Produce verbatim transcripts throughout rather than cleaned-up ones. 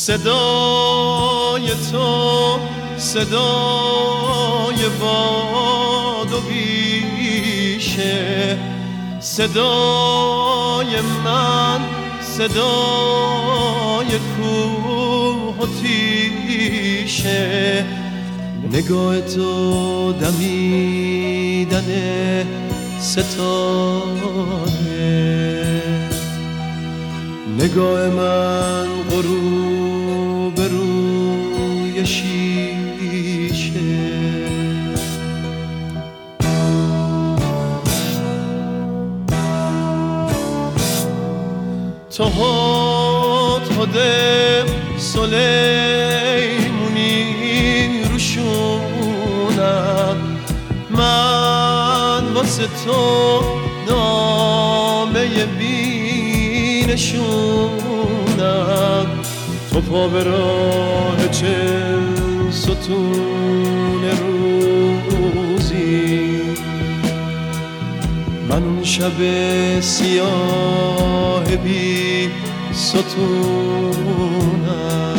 صدای تو صدای باد و بیشه، صدای من صدای کوه و تیشه، نگاه تو دمیدن ستاره، نگاه من غروب روی شیشه. تو هد هده سلیمونی روشونم، من واسه تو نامه بینشونم. تو پا به راه چل ستون روزی، من اون شب سیاه بی ستونم.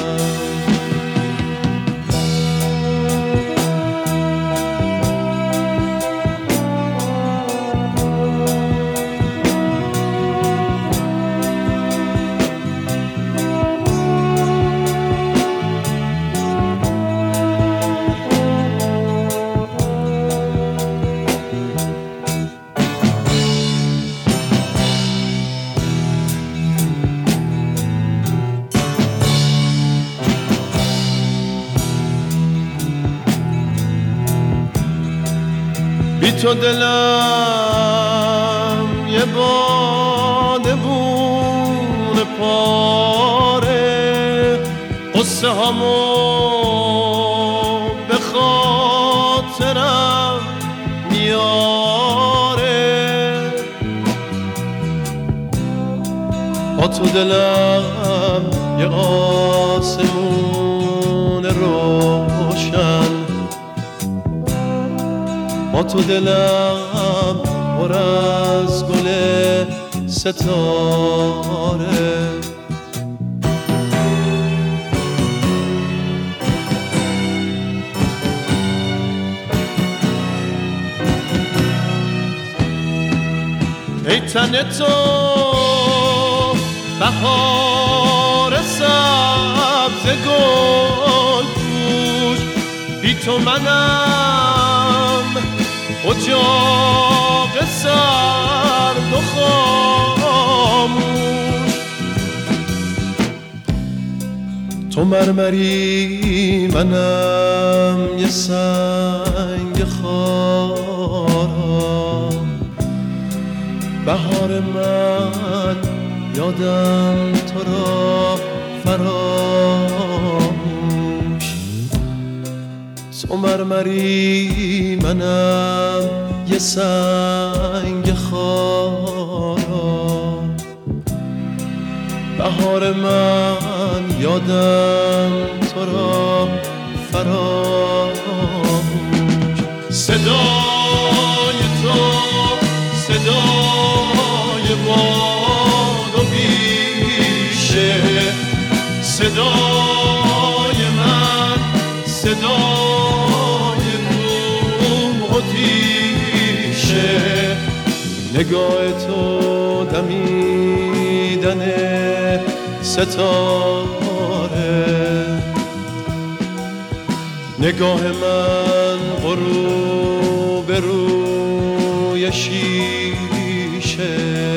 بی تو دلم یه بادبون پاره، قصه هامو به خاطرم میاره. با تو دلم یه آسمون روشن، با تو دلم پر از گل ستاره. ای تن تو بهار سبز گل پوش، بی تو منم اجاق سرد و خاموش. تو مرمری منم یه سنگ خارم، بهار من یادم تو را فراموش. تو مرمری منم یه سنگ خارم، بهار من یادم تو را فراموش. صدای تو صدای باد و بیشه، صدای من صدای کوه و تیشه، نگاه تو دمیدن ستاره، نگاه من غروب روی شیشه.